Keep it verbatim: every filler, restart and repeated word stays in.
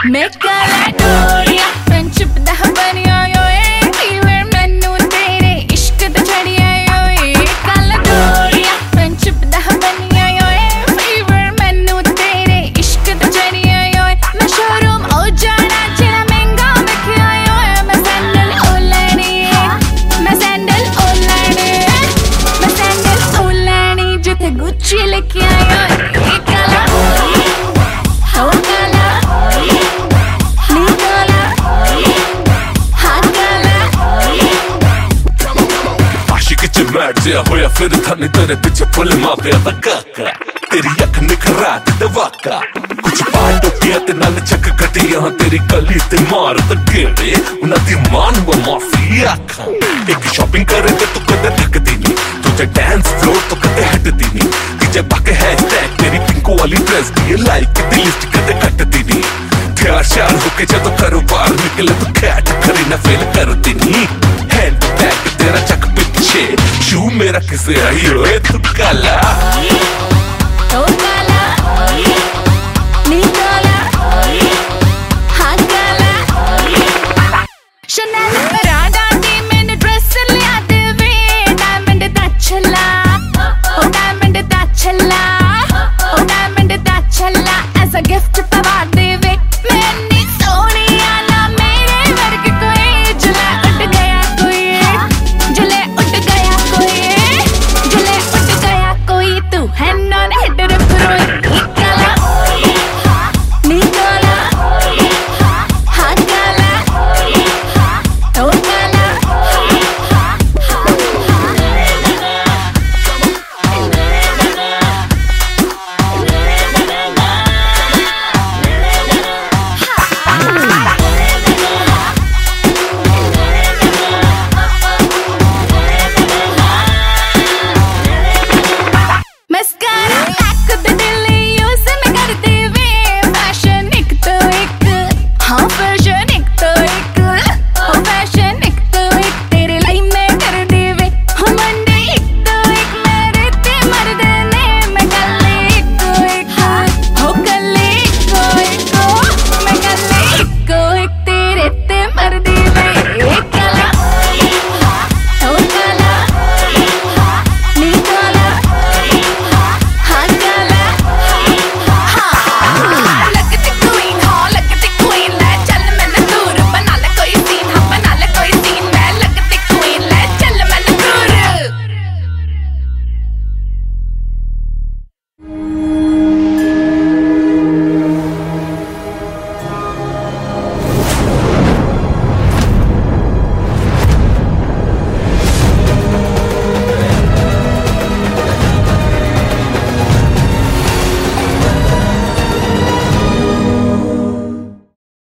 मैं काला डोरिया फ्रेंडशिप दा बनिया योए फीवर मैनू तेरे इश्क दा चढ़िया योए काला डोरिया फ्रेंडशिप दा बनिया योए फीवर मैनू तेरे इश्क दा चढ़िया योए मैं शोरूम ओ जाना जेड़ा महंगा विकिया योए मैं सैंडल ओ लैनी मैं सैंडल ओ लैनी मैं सैंडल ओ लैनी जिथे गुच्ची लिखिया योए काला हो काला मैट जिया होया फिर थाने तेरे पीछे फुल माफिया दा काका तेरी अख निखरा ते वाका कुछ पाटो किया ते नाल चक कटिया तेरी गली ते मार ते गेड़े उन्हां दी मान वो माफिया खा एक शॉपिंग करे ते तू कदे थकदी नहीं तुझे डांस फ्लोर तो कदे हटदी नहीं डीजे बाके हैशटैग तेरी पिंको वाली ड्रेस दी लाइक दी लिस्ट कदे कटदी नहीं तैयार श्यार होके जदों घरों बाहर निकले तू कैट करी ना फेल करदी नहीं हैंड बैग तेरा चक पीछे शू मेरा किसे आई होए तू काला ओ काला नी काला हाँ काला शनेल पराडा दी मैंने ड्रेस लिया दे वे डायमंड दा छल्ला ओ डायमंड दा छल्ला ओ डायमंड दा छल्ला एज अ गिफ्ट पवा